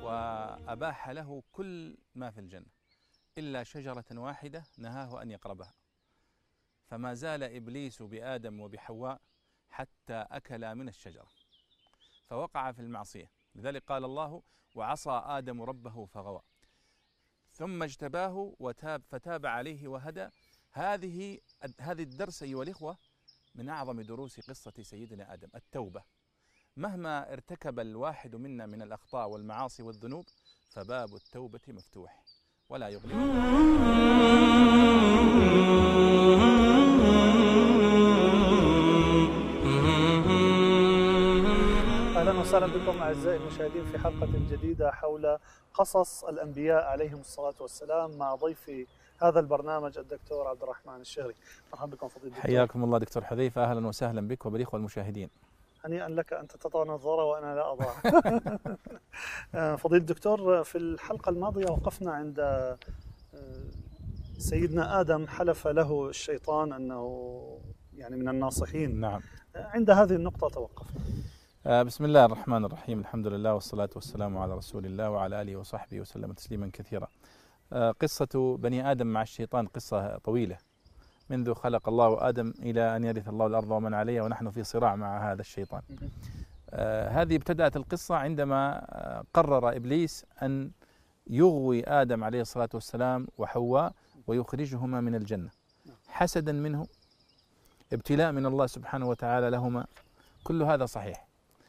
وأباح له كل ما في الجنة إلا شجرة واحدة نهاه أن يقربها، فما زال إبليس بآدم وبحواء حتى أكلا من الشجرة فوقع في المعصية. لذلك قال الله: وعصى آدم ربه فغوى ثم اجتباه وتاب فتاب عليه وهدى. هذه الدرس أيها الإخوة من أعظم دروس قصة سيدنا آدم، التوبة. مهما ارتكب الواحد منا من الأخطاء والمعاصي والذنوب فباب التوبة مفتوح ولا يغلق. أهلا وسهلا بكم أعزائي المشاهدين في حلقة جديدة حول قصص الأنبياء عليهم الصلاة والسلام مع ضيفي هذا البرنامج الدكتور عبد الرحمن الشهري. مرحبا بكم فضيلة الدكتور. حياكم الله دكتور حذيفة، أهلا وسهلا بك وبالإخوة المشاهدين. هنيئا لك، أنت تضع نظارة وأنا لا أضع. فضيلة الدكتور، في الحلقة الماضية وقفنا عند سيدنا آدم حلف له الشيطان أنه يعني من الناصحين. نعم. عند هذه النقطة توقفنا. بسم الله الرحمن الرحيم، الحمد لله والصلاة والسلام على رسول الله وعلى آله وصحبه وسلم تسليما كثيرا. قصة بني آدم مع الشيطان قصة طويلة، منذ خلق الله آدم إلى أن يرث الله الأرض ومن عليها، ونحن في صراع مع هذا الشيطان. هذه ابتدأت القصة عندما قرر إبليس أن يغوي آدم عليه الصلاة والسلام وحواء ويخرجهما من الجنة حسدا منه، ابتلاء من الله سبحانه وتعالى لهما، كل هذا صحيح.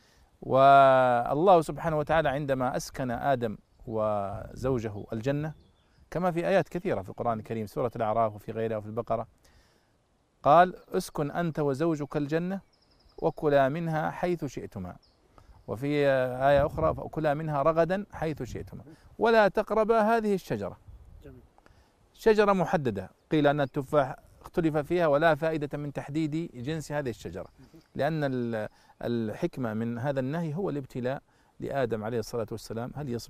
والله سبحانه وتعالى عندما أسكن آدم وزوجه الجنة، كما في آيات كثيرة في القرآن الكريم، سورة الأعراف وفي غيرها وفي البقرة، قال: اسكن أنت وزوجك الجنة وكلا منها حيث شئتما، وفي آية أخرى: فكلا منها رغدا حيث شئتما ولا تقربا هذه الشجرة. شجرة محددة، قيل أن التفاح اختلف فيها، ولا فائدة من تحديد جنس هذه الشجرة، لأن الحكمة من هذا النهي هو الابتلاء لآدم عليه الصلاة والسلام،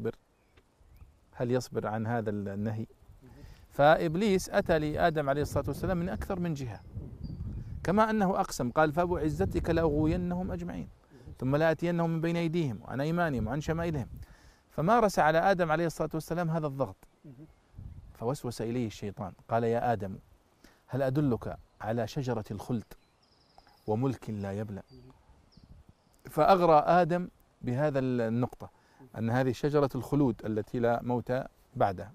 هل يصبر عن هذا النهي؟ فإبليس أتى لآدم عليه الصلاة والسلام من أكثر من جهة، كما أنه أقسم قال: فبعزتك لأغوينهم أجمعين ثم لآتينهم من بين أيديهم وعن أيمانهم وعن شمائلهم. فمارس على آدم عليه الصلاة والسلام هذا الضغط، فوسوس إليه الشيطان قال: يا آدم هل أدلك على شجرة الخلد وملك لا يبلى؟ فأغرى آدم بهذا النقطة، أن هذه شجرة الخلود التي لا موت بعدها.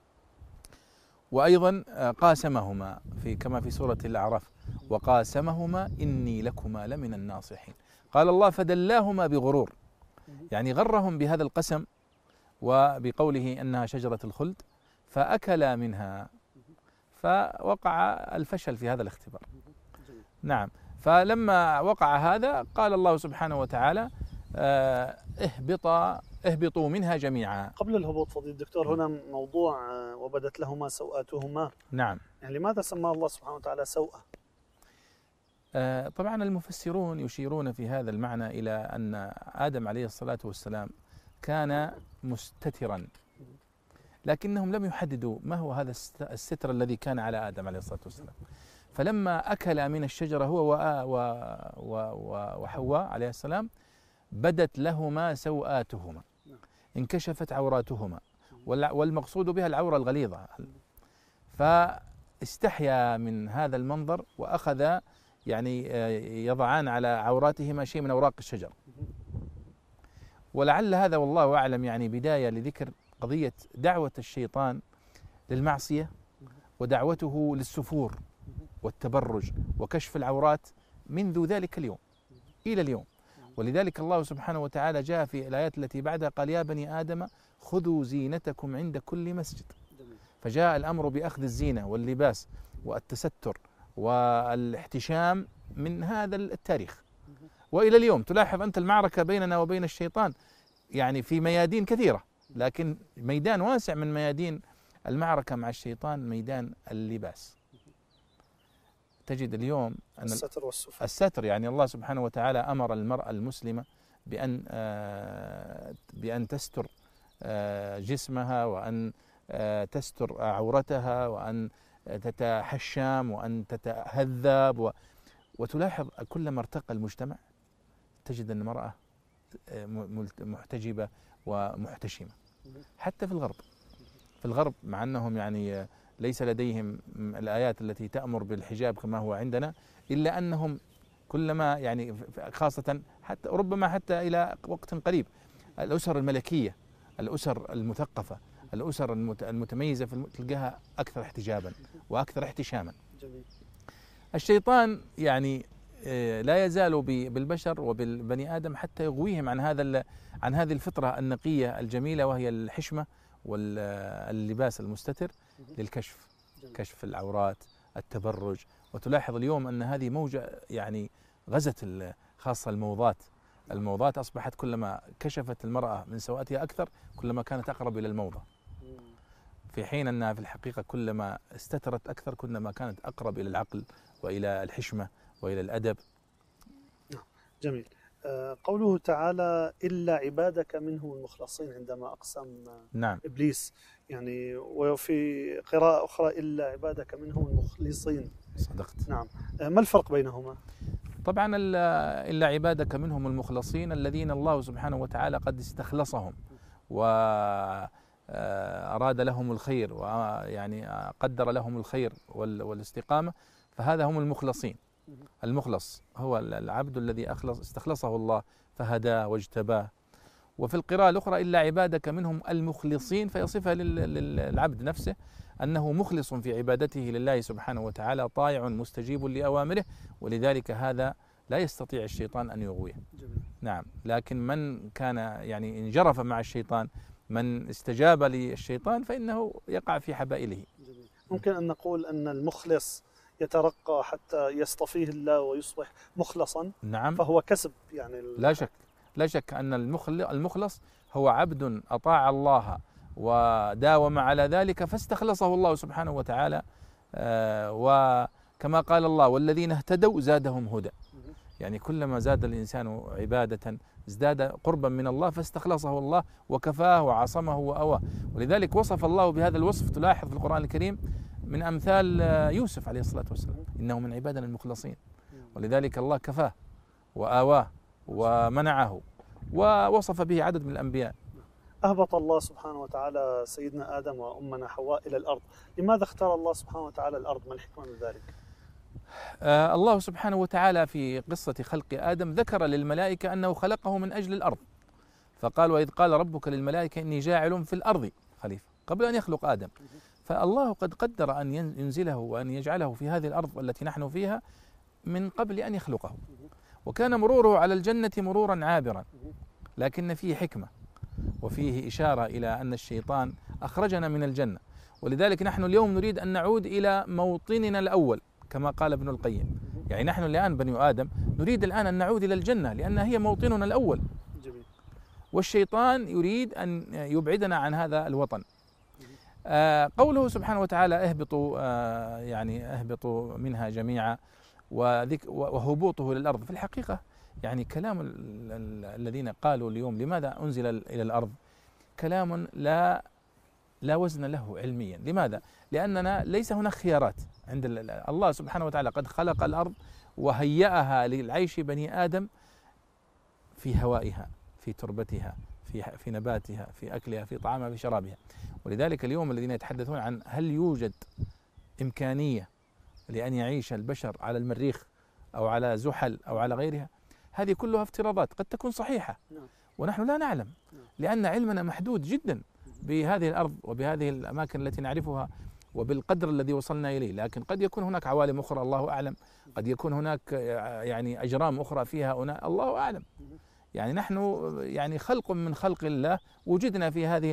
وأيضا قاسمهما كما في سورة الأعراف: وقاسمهما إني لكما لمن الناصحين. قال الله: فدلاهما بغرور، يعني غرهم بهذا القسم وبقوله أنها شجرة الخلد، فأكلا منها فوقع الفشل في هذا الاختبار. نعم. فلما وقع هذا قال الله سبحانه وتعالى: اهبطوا منها جميعا. قبل الهبوط فضيلة الدكتور، هنا موضوع وبدت لهما سوآتهما. نعم. يعني لماذا سماه الله سبحانه وتعالى سوءة؟ طبعا المفسرون يشيرون في هذا المعنى إلى أن آدم عليه الصلاة والسلام كان مستترا، لكنهم لم يحددوا ما هو هذا الستر الذي كان على آدم عليه الصلاة والسلام. فلما أكل من الشجرة هو وحواء عليه السلام بدت لهما سوآتهما، انكشفت عوراتهما، والمقصود بها العورة الغليظة. فاستحيا من هذا المنظر وأخذ يعني يضعان على عوراتهما شيء من أوراق الشجر. ولعل هذا والله أعلم يعني بداية لذكر قضية دعوة الشيطان للمعصية ودعوته للسفور والتبرج وكشف العورات منذ ذلك اليوم إلى اليوم. ولذلك الله سبحانه وتعالى جاء في الآيات التي بعدها قال: يا بني آدم خذوا زينتكم عند كل مسجد. فجاء الأمر بأخذ الزينة واللباس والتستر والاحتشام من هذا التاريخ وإلى اليوم. تلاحظ أنت المعركة بيننا وبين الشيطان يعني في ميادين كثيرة، لكن ميدان واسع من ميادين المعركة مع الشيطان ميدان اللباس. تجد اليوم أن الستر يعني الله سبحانه وتعالى أمر المرأة المسلمة بأن تستر جسمها، وأن تستر عورتها، وأن تتحشم، وأن تتهذب. وتلاحظ كلما ارتقى المجتمع تجد أن المرأة محتجبة ومحتشمة. حتى في الغرب. في الغرب مع أنهم يعني ليس لديهم الآيات التي تأمر بالحجاب كما هو عندنا، إلا أنهم كلما يعني خاصة حتى ربما حتى إلى وقت قريب الأسر الملكية، الأسر المثقفة، الأسر المتميزة تلقاها أكثر احتجابا وأكثر احتشاما. الشيطان يعني لا يزال بالبشر وبالبني آدم حتى يغويهم عن هذه الفطرة النقية الجميلة، وهي الحشمة واللباس المستتر للكشف، كشف العورات، التبرج. وتلاحظ اليوم أن هذه موجة يعني غزت خاصة الموضات أصبحت كلما كشفت المرأة من سواتها أكثر كلما كانت أقرب إلى الموضة، في حين أنها في الحقيقة كلما استترت أكثر كلما كانت أقرب إلى العقل وإلى الحشمة وإلى الأدب. جميل. قوله تعالى إلا عبادك منهم المخلصين عندما أقسم نعم. إبليس، يعني وفي قراءة أخرى إلا عبادك منهم المخلصين. صدقت. نعم. ما الفرق بينهما؟ طبعا إلا عبادك منهم المخلصين الذين الله سبحانه وتعالى قد استخلصهم وأراد لهم الخير ويعني قدر لهم الخير والاستقامة، فهذا هم المخلصين. المخلص هو العبد الذي استخلصه الله فهداه واجتباه. وفي القراءة الأخرى إلا عبادك منهم المخلصين، فيصفها للعبد نفسه أنه مخلص في عبادته لله سبحانه وتعالى، طائع مستجيب لأوامره، ولذلك هذا لا يستطيع الشيطان أن يغويه. نعم. لكن من كان يعني انجرف مع الشيطان، من استجاب للشيطان، فإنه يقع في حبائله. ممكن أن نقول أن المخلص يترقى حتى يصطفيه الله ويصبح مخلصا. نعم. فهو كسب يعني. لا شك أن المخلص هو عبد أطاع الله وداوم على ذلك فاستخلصه الله سبحانه وتعالى، وكما قال الله والذين اهتدوا زادهم هدى. يعني كلما زاد الإنسان عبادة ازداد قربا من الله، فاستخلصه الله وكفاه وعصمه وأواه. ولذلك وصف الله بهذا الوصف، تلاحظ في القرآن الكريم من أمثال يوسف عليه الصلاة والسلام، إنه من عبادنا المخلصين، ولذلك الله كفاه وآواه ومنعه ووصف به عدد من الأنبياء. أهبط الله سبحانه وتعالى سيدنا آدم وأمنا حواء إلى الأرض، لماذا اختار الله سبحانه وتعالى الأرض؟ ما الحكمة من ذلك؟ الله سبحانه وتعالى في قصة خلق آدم ذكر للملائكة أنه خلقه من أجل الأرض، فقال وإذ قال ربك للملائكة إني جاعل في الأرض خليفة، قبل أن يخلق آدم. فالله قد قدر أن ينزله وأن يجعله في هذه الأرض التي نحن فيها من قبل أن يخلقه، وكان مروره على الجنة مرورا عابرا، لكن فيه حكمة وفيه إشارة إلى أن الشيطان أخرجنا من الجنة، ولذلك نحن اليوم نريد أن نعود إلى موطننا الأول كما قال ابن القيم. يعني نحن الآن بني آدم نريد الآن أن نعود إلى الجنة لأنها هي موطننا الأول، والشيطان يريد أن يبعدنا عن هذا الوطن. قوله سبحانه وتعالى اهبطوا، يعني اهبطوا منها جميعا، وهبوطه للأرض، في الحقيقة يعني كلام الذين قالوا اليوم لماذا أنزل إلى الأرض كلام لا وزن له علميا. لماذا؟ لأننا ليس هناك خيارات عند الله سبحانه وتعالى، قد خلق الأرض وهيأها للعيش بني آدم في هوائها، في تربتها، في نباتها، في أكلها، في طعامها، في شرابها. ولذلك اليوم الذين يتحدثون عن هل يوجد إمكانية لأن يعيش البشر على المريخ أو على زحل أو على غيرها، هذه كلها افتراضات قد تكون صحيحة ونحن لا نعلم، لأن علمنا محدود جدا بهذه الأرض وبهذه الأماكن التي نعرفها وبالقدر الذي وصلنا إليه. لكن قد يكون هناك عوالم أخرى الله أعلم، قد يكون هناك يعني أجرام أخرى فيها الله أعلم. يعني نحن يعني خلق من خلق الله، وجدنا في هذه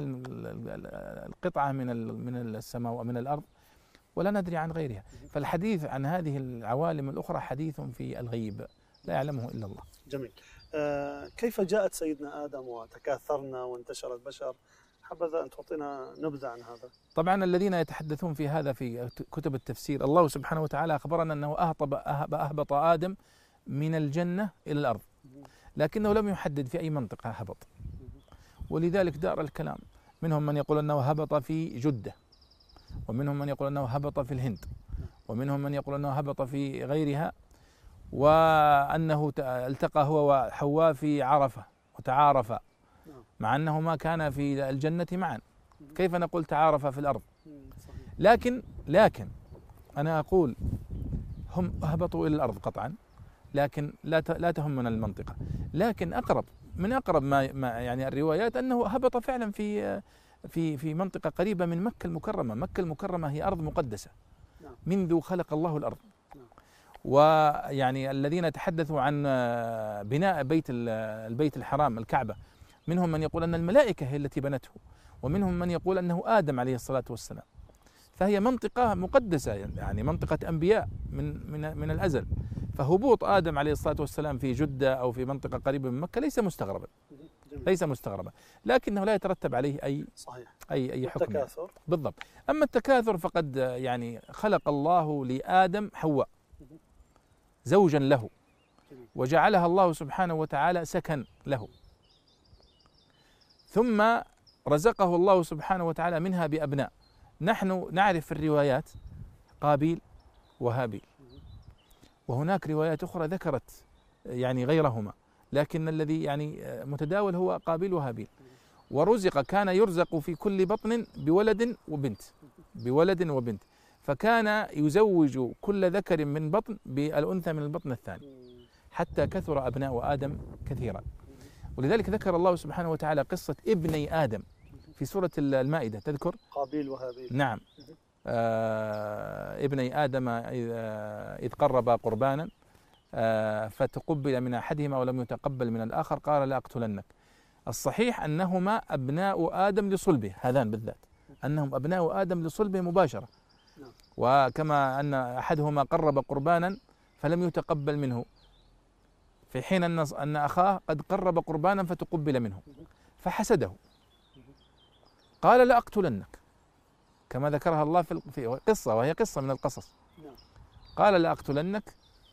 القطعة من السماء ومن الأرض ولا ندري عن غيرها. فالحديث عن هذه العوالم الأخرى حديث في الغيب لا يعلمه إلا الله. جميل. كيف جاءت سيدنا آدم وتكاثرنا وانتشر البشر؟ حبذا أن تعطينا نبذة عن هذا. طبعا الذين يتحدثون في هذا في كتب التفسير، الله سبحانه وتعالى أخبرنا أنه أهبط آدم من الجنة إلى الأرض، لكنه لم يحدد في أي منطقة هبط، ولذلك دار الكلام. منهم من يقول أنه هبط في جدة، ومنهم من يقول أنه هبط في الهند، ومنهم من يقول أنه هبط في غيرها، وأنه التقى هو وحواء في عرفة وتعارفا مع أنهما كانا في الجنة معا، كيف نقول تعارفا في الأرض؟ صحيح. لكن أنا أقول هم هبطوا إلى الأرض قطعا، لكن لا تهمنا المنطقة، لكن من أقرب ما يعني الروايات أنه هبط فعلا في منطقة قريبة من مكة المكرمة. مكة المكرمة هي أرض مقدسة منذ خلق الله الأرض. ويعني الذين تحدثوا عن بناء البيت الحرام الكعبة، منهم من يقول أن الملائكة هي التي بنته، ومنهم من يقول أنه آدم عليه الصلاة والسلام. فهي منطقة مقدسة، يعني منطقة أنبياء من الأزل. فهبوط آدم عليه الصلاة والسلام في جدة أو في منطقة قريبة من مكة ليس مستغربا، لكنه لا يترتب عليه أي حكم. التكاثر. بالضبط. أما التكاثر فقد يعني خلق الله لآدم حواء زوجا له، وجعلها الله سبحانه وتعالى سكن له، ثم رزقه الله سبحانه وتعالى منها بأبناء. نحن نعرف في الروايات قابيل وهابيل، وهناك روايات أخرى ذكرت يعني غيرهما، لكن الذي يعني متداول هو قابيل وهابيل. كان يرزق في كل بطن بولد وبنت، فكان يزوج كل ذكر من بطن بالأنثى من البطن الثاني، حتى كثر أبناء آدم كثيرا. ولذلك ذكر الله سبحانه وتعالى قصة ابني آدم في سورة المائدة، تذكر قابيل وهابيل. نعم. ابني آدم إذ قربا قربانا فتقبل من أحدهما ولم يتقبل من الآخر قال لأقتلنك. الصحيح أنهما أبناء آدم لصلبه، هذان بالذات أنهم أبناء آدم لصلبه مباشرة. وكما أن أحدهما قرب قربانا فلم يتقبل منه، في حين أن أخاه قد قرب قربانا فتقبل منه، فحسده قال لأقتلنك، كما ذكرها الله في قصة، وهي قصة من القصص. قال لأقتلنك،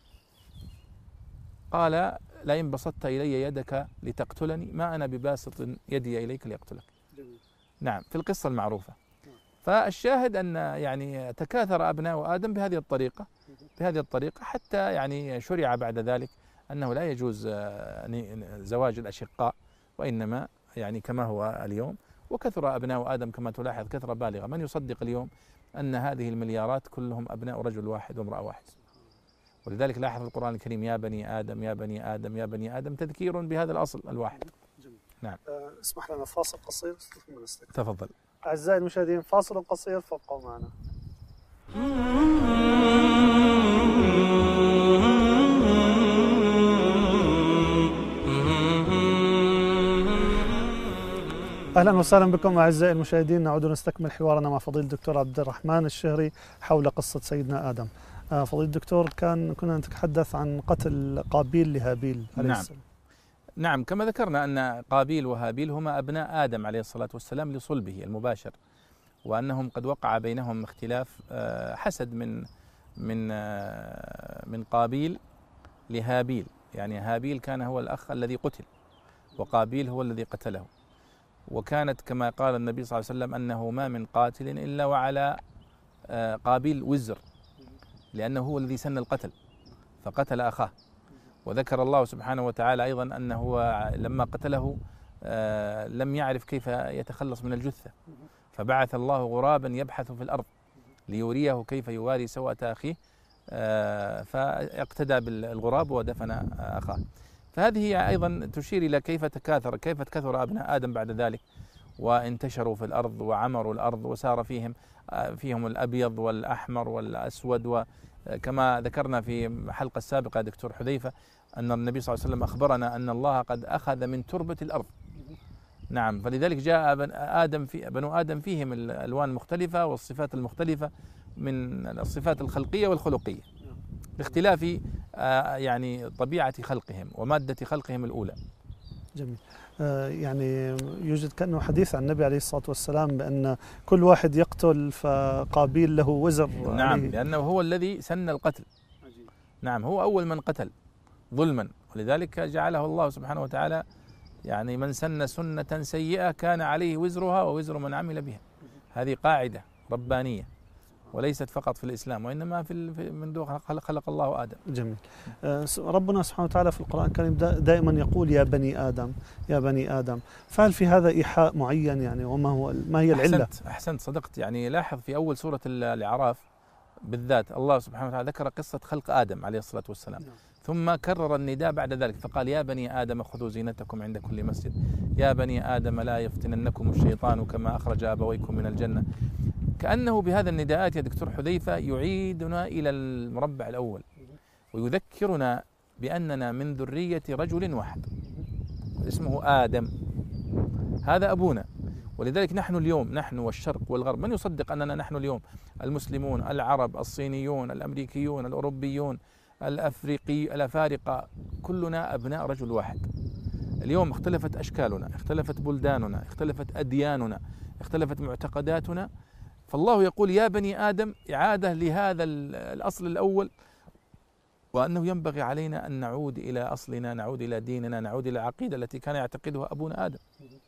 قال لئن بسطت إلي يدك لتقتلني ما أنا بباسط يدي إليك لأقتلك. نعم، في القصة المعروفة. فالشاهد أن يعني تكاثر أبناء آدم بهذه الطريقة حتى يعني شرع بعد ذلك أنه لا يجوز زواج الأشقاء، وإنما يعني كما هو اليوم. وكثر أبناء آدم كما تلاحظ كثرة بالغة. من يصدق اليوم أن هذه المليارات كلهم أبناء رجل واحد وامرأة واحد؟ ولذلك لاحظ القرآن الكريم يا بني آدم يا بني آدم يا بني آدم، تذكير بهذا الأصل الواحد. جميل. نعم. اسمح لنا فاصل قصير ثم نستكمل. تفضل. أعزائي المشاهدين، فاصل قصير فابقوا معنا. أهلا وسهلا بكم أعزائي المشاهدين، نعود نستكمل حوارنا مع فضيلة الدكتور عبد الرحمن الشهري حول قصة سيدنا آدم. فضيلة الدكتور، كنا نتحدث عن قتل قابيل لهابيل عليه السلام. نعم، كما ذكرنا أن قابيل وهابيل هما أبناء آدم عليه الصلاة والسلام لصلبه المباشر، وأنهم قد وقع بينهم اختلاف حسد من قابيل لهابيل. يعني هابيل كان هو الأخ الذي قتل، وقابيل هو الذي قتله. وكانت كما قال النبي صلى الله عليه وسلم أنه ما من قاتل إلا وعلى قابيل وزر، لأنه هو الذي سن القتل فقتل أخاه. وذكر الله سبحانه وتعالى أيضا أنه لما قتله لم يعرف كيف يتخلص من الجثة، فبعث الله غرابا يبحث في الأرض ليريه كيف يواري سوءة أخيه، فاقتدى بالغراب ودفن أخاه. فهذه أيضا تشير إلى كيف كثر أبناء آدم بعد ذلك، وانتشروا في الأرض وعمروا الأرض، وسار فيهم الأبيض والأحمر والأسود. وكما ذكرنا في الحلقة السابقة دكتور حذيفة أن النبي صلى الله عليه وسلم أخبرنا أن الله قد أخذ من تربة الأرض. نعم، فلذلك جاء بنو آدم فيهم الألوان المختلفة والصفات المختلفة من الصفات الخلقية والخلقية باختلاف يعني طبيعة خلقهم ومادة خلقهم الأولى. جميل. يعني يوجد كأنه حديث عن النبي عليه الصلاة والسلام بأن كل واحد يقتل فقابيل له وزر. نعم، لأنه هو الذي سن القتل. نعم، هو أول من قتل ظلما، ولذلك جعله الله سبحانه وتعالى يعني من سن سنة سيئة كان عليه وزرها ووزر من عمل بها. هذه قاعدة ربانية. وليست فقط في الإسلام، وإنما منذ خلق الله آدم. جميل. ربنا سبحانه وتعالى في القرآن الكريم دائما يقول يا بني آدم يا بني آدم، فهل في هذا إيحاء معين يعني، ما هي العلة؟ أحسنت صدقت. يعني لاحظ في أول سورة الأعراف بالذات الله سبحانه وتعالى ذكر قصة خلق آدم عليه الصلاة والسلام، ثم كرر النداء بعد ذلك فقال يا بني آدم خذوا زينتكم عند كل مسجد، يا بني آدم لا يفتننكم الشيطان كما أخرج أبويكم من الجنة. كأنه بهذا النداءات يا دكتور حذيفة يعيدنا إلى المربع الأول، ويذكرنا بأننا من ذرية رجل واحد اسمه آدم، هذا أبونا. ولذلك نحن اليوم، نحن والشرق والغرب، من يصدق أننا نحن اليوم المسلمون، العرب، الصينيون، الأمريكيون، الأوروبيون، الأفارقة، كلنا أبناء رجل واحد. اليوم اختلفت أشكالنا، اختلفت بلداننا، اختلفت أدياننا، اختلفت معتقداتنا، فالله يقول يا بني آدم إعادة لهذا الأصل الأول، وأنه ينبغي علينا أن نعود إلى أصلنا، نعود إلى ديننا، نعود إلى العقيدة التي كان يعتقدها أبونا آدم.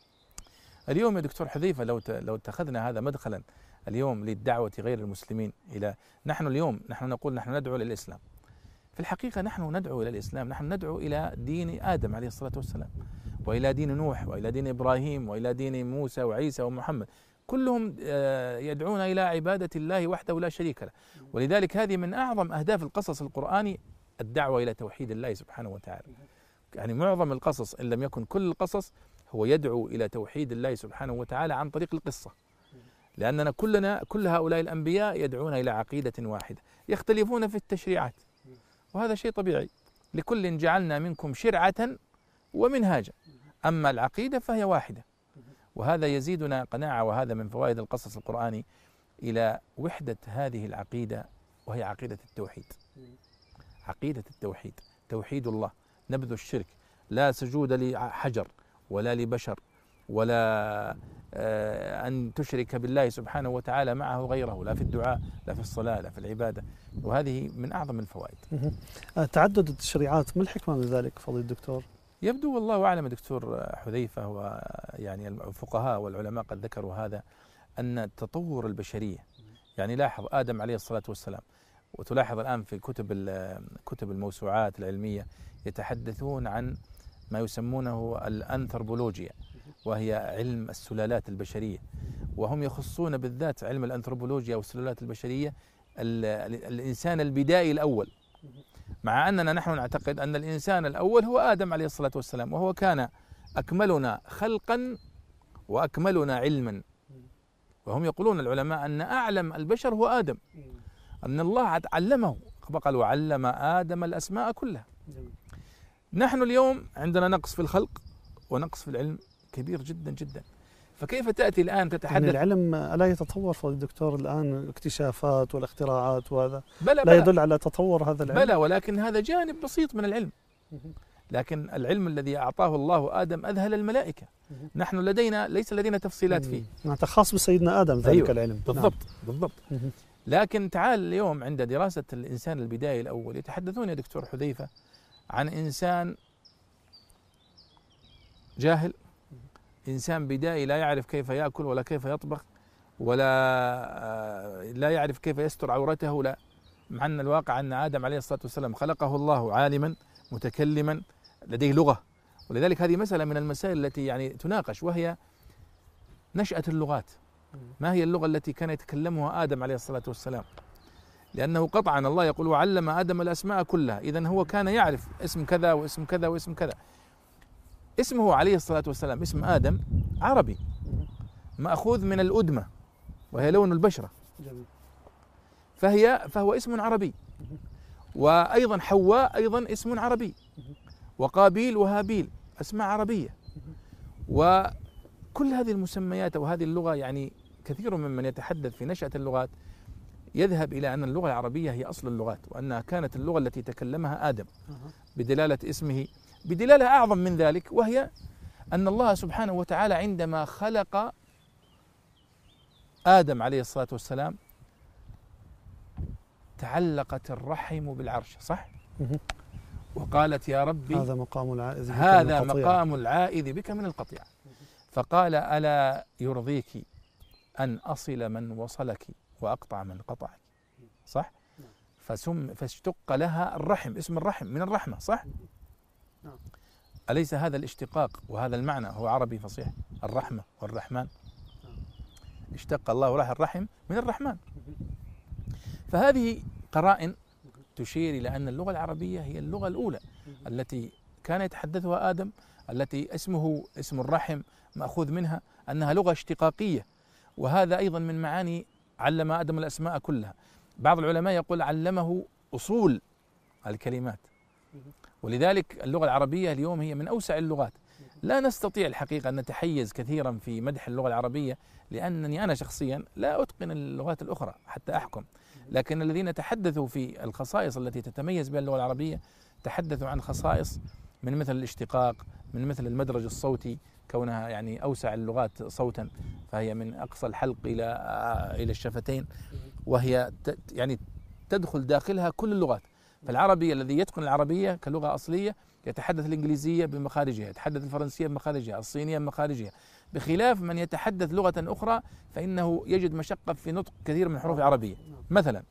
اليوم يا دكتور حذيفة لو اتخذنا هذا مدخلا اليوم للدعوة غير المسلمين إلى، نحن اليوم نقول نحن ندعو إلى الإسلام، في الحقيقة نحن ندعو إلى الإسلام، نحن ندعو إلى دين آدم عليه الصلاة والسلام، وإلى دين نوح، وإلى دين إبراهيم، وإلى دين موسى وعيسى ومحمد، كلهم يدعون إلى عبادة الله وحده لا شريك له. ولذلك هذه من أعظم أهداف القصص القرآني، الدعوة إلى توحيد الله سبحانه وتعالى. يعني معظم القصص إن لم يكن كل القصص هو يدعو إلى توحيد الله سبحانه وتعالى عن طريق القصة، لأننا كل هؤلاء الأنبياء يدعون إلى عقيدة واحدة، يختلفون في التشريعات، وهذا شيء طبيعي، لكل جعلنا منكم شرعة ومنهاجا، أما العقيدة فهي واحدة. وهذا يزيدنا قناعة، وهذا من فوائد القصص القرآني إلى وحدة هذه العقيدة، وهي عقيدة التوحيد. عقيدة التوحيد، توحيد الله، نبذ الشرك، لا سجود لحجر ولا لبشر، ولا أن تشرك بالله سبحانه وتعالى معه غيره، لا في الدعاء، لا في الصلاة، لا في العبادة، وهذه من أعظم الفوائد. تعدد التشريعات، ما الحكمة من ذلك فضيلة الدكتور؟ يبدو والله أعلم دكتور حذيفة، ويعني الفقهاء والعلماء قد ذكروا هذا، أن تطور البشرية، يعني لاحظ آدم عليه الصلاة والسلام، وتلاحظ الآن في كتب الموسوعات العلمية يتحدثون عن ما يسمونه الأنثروبولوجيا، وهي علم السلالات البشرية، وهم يخصون بالذات علم الأنثروبولوجيا والسلالات البشرية الإنسان البدائي الأول، مع أننا نحن نعتقد أن الإنسان الأول هو آدم عليه الصلاة والسلام، وهو كان أكملنا خلقا وأكملنا علما. وهم يقولون العلماء أن أعلم البشر هو آدم، أن الله علمه، قال وعلم آدم الأسماء كلها. نحن اليوم عندنا نقص في الخلق ونقص في العلم كبير جدا جدا، فكيف تأتي الآن تتحدث؟ يعني العلم لا يتطور فضيلة الدكتور الآن، الاكتشافات والاختراعات وهذا لا يدل على تطور هذا العلم؟ بلى، ولكن هذا جانب بسيط من العلم، لكن العلم الذي أعطاه الله آدم أذهل الملائكة. نحن ليس لدينا تفصيلات فيه، خاص بسيدنا آدم ذلك. أيوة. العلم بالضبط. بالضبط. لكن تعال اليوم عند دراسة الإنسان البدائي الأول يتحدثون يا دكتور حذيفة عن إنسان جاهل، إنسان بدائي لا يعرف كيف يأكل ولا كيف يطبخ، ولا لا يعرف كيف يستر عورته، لا، مع أن الواقع أن آدم عليه الصلاة والسلام خلقه الله عالما متكلما لديه لغة. ولذلك هذه مسألة من المسائل التي يعني تناقش، وهي نشأة اللغات. ما هي اللغة التي كان يتكلمها آدم عليه الصلاة والسلام؟ لأنه قطعا الله يقول وعلم آدم الأسماء كلها، إذن هو كان يعرف اسم كذا واسم كذا واسم كذا. اسمه عليه الصلاة والسلام اسم آدم عربي مأخوذ من الأدمة، وهي لون البشرة، فهو اسم عربي. وأيضا حواء أيضا اسم عربي، وقابيل وهابيل أسماء عربية. وكل هذه المسميات وهذه اللغة، يعني كثير ممن يتحدث في نشأة اللغات يذهب إلى أن اللغة العربية هي أصل اللغات، وأنها كانت اللغة التي تكلمها آدم بدلالة اسمه، بدلالة أعظم من ذلك، وهي أن الله سبحانه وتعالى عندما خلق آدم عليه الصلاة والسلام تعلقت الرحم بالعرش، صح؟ وقالت يا ربي هذا مقام العائذ بك من القطيعة. فقال ألا يرضيك أن أصل من وصلك وأقطع من قطعك، صح؟ فاشتق لها الرحم، اسم الرحم من الرحمة، صح؟ أليس هذا الاشتقاق وهذا المعنى هو عربي فصيح؟ الرحمة والرحمن، اشتق الله له الرحم من الرحمن. فهذه قرائن تشير إلى أن اللغة العربية هي اللغة الأولى التي كان يتحدثها آدم، التي اسم الرحم مأخوذ منها، أنها لغة اشتقاقية. وهذا أيضا من معاني علم آدم الأسماء كلها. بعض العلماء يقول علمه أصول الكلمات، ولذلك اللغة العربية اليوم هي من أوسع اللغات. لا نستطيع الحقيقة أن نتحيز كثيرا في مدح اللغة العربية، لأنني أنا شخصيا لا أتقن اللغات الأخرى حتى أحكم، لكن الذين تحدثوا في الخصائص التي تتميز بها اللغة العربية تحدثوا عن خصائص من مثل الاشتقاق، من مثل المدرج الصوتي، كونها يعني أوسع اللغات صوتا، فهي من أقصى الحلق إلى الشفتين، وهي يعني تدخل داخلها كل اللغات. فالعربي الذي يتقن العربية كلغة أصلية يتحدث الإنجليزية بمخارجها، يتحدث الفرنسية بمخارجها، الصينية بمخارجها، بخلاف من يتحدث لغة أخرى فإنه يجد مشقة في نطق كثير من الحروف العربية مثلا.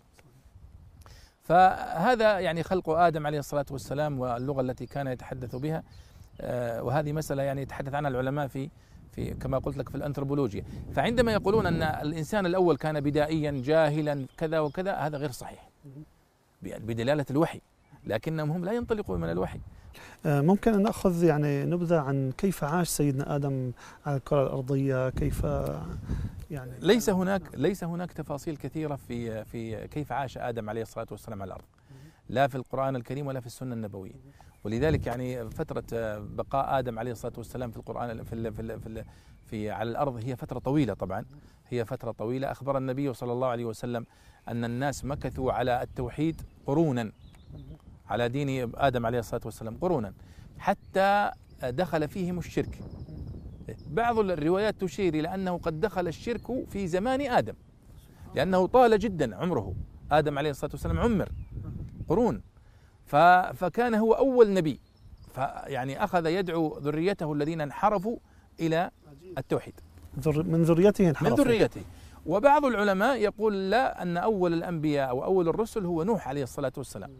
فهذا يعني خلق آدم عليه الصلاة والسلام واللغة التي كان يتحدث بها. وهذه مسألة يعني يتحدث عنها العلماء في كما قلت لك في الأنثروبولوجيا. فعندما يقولون أن الإنسان الأول كان بدائيا جاهلا كذا وكذا، هذا غير صحيح بدلالة الوحي، لكنهم هم لا ينطلقون من الوحي. ممكن أن نأخذ يعني نبذة عن كيف عاش سيدنا آدم على الكرة الأرضية؟ كيف يعني ليس هناك تفاصيل كثيرة في كيف عاش آدم عليه الصلاة والسلام على الأرض، لا في القرآن الكريم ولا في السنة النبوية. ولذلك يعني فترة بقاء آدم عليه الصلاة والسلام في القرآن في على الأرض هي فترة طويلة. طبعا هي فترة طويلة. أخبر النبي صلى الله عليه وسلم أن الناس مكثوا على التوحيد قرونا، على دين آدم عليه الصلاة والسلام قرونا، حتى دخل فيهم الشرك. بعض الروايات تشير إلى أنه قد دخل الشرك في زمان آدم، لأنه طال جدا عمره، آدم عليه الصلاة والسلام عمر قرون، فكان هو أول نبي، فيعني أخذ يدعو ذريته الذين انحرفوا إلى التوحيد. من ذريته انحرفوا، من ذريته. وبعض العلماء يقول لا، أن أول الأنبياء أو أول الرسل هو نوح عليه الصلاة والسلام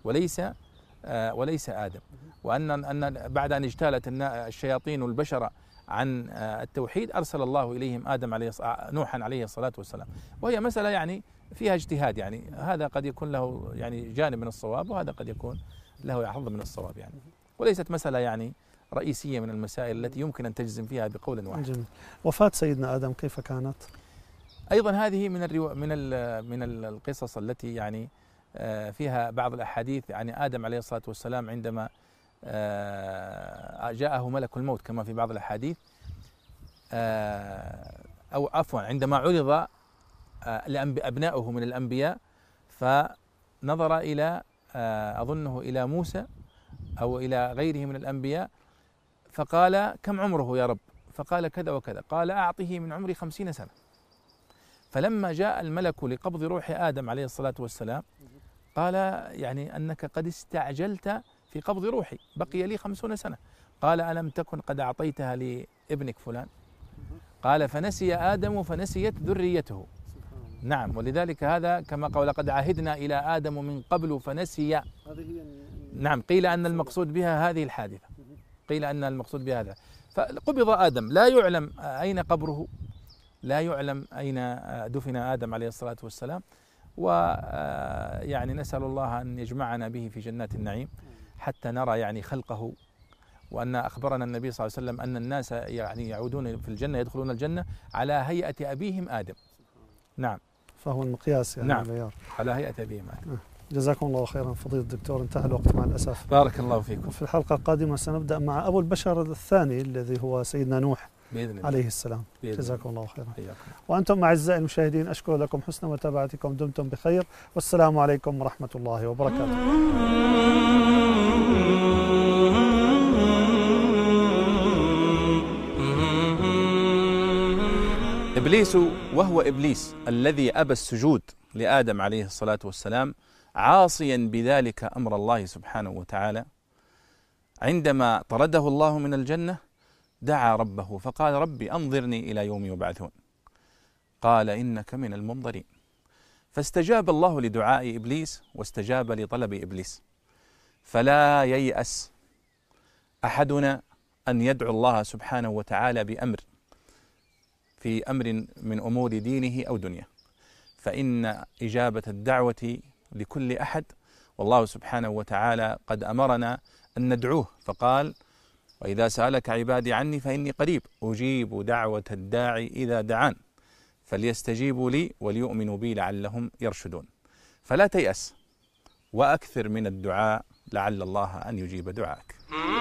وليس آدم، وأن بعد أن اجتالت الشياطين والبشر عن التوحيد أرسل الله إليهم نوحا عليه الصلاة والسلام. وهي مسألة يعني فيها اجتهاد، يعني هذا قد يكون له يعني جانب من الصواب، وهذا قد يكون له حظ من الصواب يعني، وليست مسألة يعني رئيسية من المسائل التي يمكن أن تجزم فيها بقول واحد. جميل. وفاة سيدنا آدم كيف كانت؟ أيضا هذه من القصص التي يعني فيها بعض الأحاديث عن آدم عليه الصلاة والسلام عندما جاءه ملك الموت كما في بعض الأحاديث، أو عفوا عندما عرض أبناؤه من الأنبياء، فنظر إلى أظنه إلى موسى أو إلى غيره من الأنبياء، فقال كم عمره يا رب؟ فقال كذا وكذا. قال أعطه من عمري 50 سنة. فلما جاء الملك لقبض روح آدم عليه الصلاة والسلام قال يعني أنك قد استعجلت في قبض روحي، بقي لي 50 سنة. قال ألم تكن قد أعطيتها لابنك فلان؟ قال فنسي آدم فنسيت ذريته. نعم، ولذلك هذا كما قال لقد عهدنا إلى آدم من قبل فنسي. نعم، قيل أن المقصود بها هذه الحادثة، قيل أن المقصود بها هذا. فقبض آدم، لا يعلم أين قبره، لا يعلم أين دفن آدم عليه الصلاة والسلام. ويعني نسأل الله أن يجمعنا به في جنات النعيم حتى نرى يعني خلقه. وأن أخبرنا النبي صلى الله عليه وسلم أن الناس يعني يعودون في الجنة، يدخلون الجنة على هيئة أبيهم آدم. نعم، فهو المقياس يعني. نعم، على هيئة أبيهم آدم. جزاكم الله خيرا فضيلة الدكتور، انتهى الوقت مع الأسف. بارك الله فيكم. في الحلقة القادمة سنبدأ مع أبو البشر الثاني الذي هو سيدنا نوح بإذن الله عليه السلام. جزاكم الله خيرا. وأنتم أعزائي المشاهدين أشكر لكم حسن متابعتكم، دمتم بخير، والسلام عليكم ورحمة الله وبركاته. إبليس، وهو إبليس الذي أبى السجود لآدم عليه الصلاة والسلام عاصيا بذلك أمر الله سبحانه وتعالى، عندما طرده الله من الجنة دعا ربه فقال ربي أنظرني إلى يوم يبعثون. قال إنك من المنظرين. فاستجاب الله لدعاء إبليس واستجاب لطلب إبليس. فلا ييأس أحدنا أن يدعو الله سبحانه وتعالى بأمر في أمر من أمور دينه أو دنياه، فإن إجابة الدعوة لكل أحد، والله سبحانه وتعالى قد أمرنا أن ندعوه، فقال: وإذا سألك عبادي عني فإني قريب أجيب دعوة الداعي إذا دعان فليستجيبوا لي وليؤمنوا بي لعلهم يرشدون. فلا تيأس وأكثر من الدعاء لعل الله أن يجيب دعاءك.